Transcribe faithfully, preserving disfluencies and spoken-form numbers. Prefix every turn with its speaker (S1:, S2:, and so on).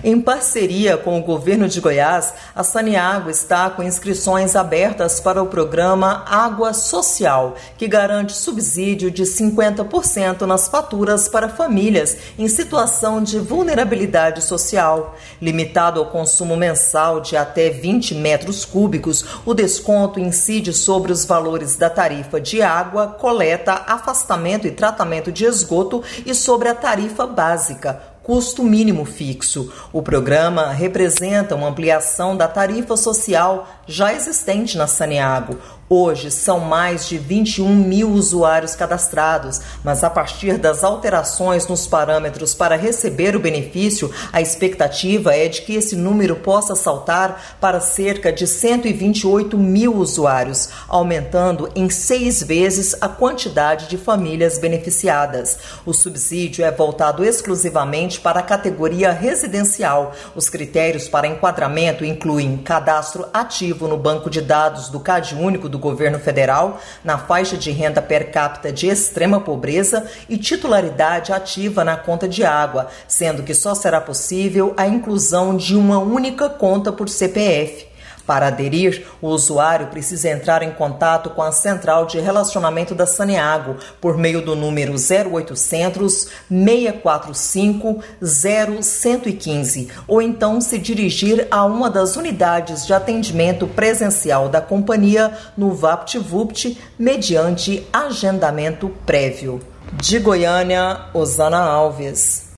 S1: Em parceria com o governo de Goiás, a Saneago está com inscrições abertas para o programa Água Social, que garante subsídio de cinquenta por cento nas faturas para famílias em situação de vulnerabilidade social. Limitado ao consumo mensal de até vinte metros cúbicos, o desconto incide sobre os valores da tarifa de água, coleta, afastamento e tratamento de esgoto e sobre a tarifa básica, custo mínimo fixo. O programa representa uma ampliação da tarifa social já existente na Saneago. Hoje são mais de vinte e um mil usuários cadastrados, mas a partir das alterações nos parâmetros para receber o benefício, a expectativa é de que esse número possa saltar para cerca de cento e vinte e oito mil usuários, aumentando em seis vezes a quantidade de famílias beneficiadas. O subsídio é voltado exclusivamente para a categoria residencial. Os critérios para enquadramento incluem cadastro ativo no banco de dados do CadÚnico do governo federal, na faixa de renda per capita de extrema pobreza e titularidade ativa na conta de água, sendo que só será possível a inclusão de uma única conta por C P F. Para aderir, o usuário precisa entrar em contato com a Central de Relacionamento da Saneago por meio do número zero oitocentos, seis quatro cinco, zero um um cinco ou então se dirigir a uma das unidades de atendimento presencial da companhia no VaptVupt mediante agendamento prévio. De Goiânia, Osana Alves.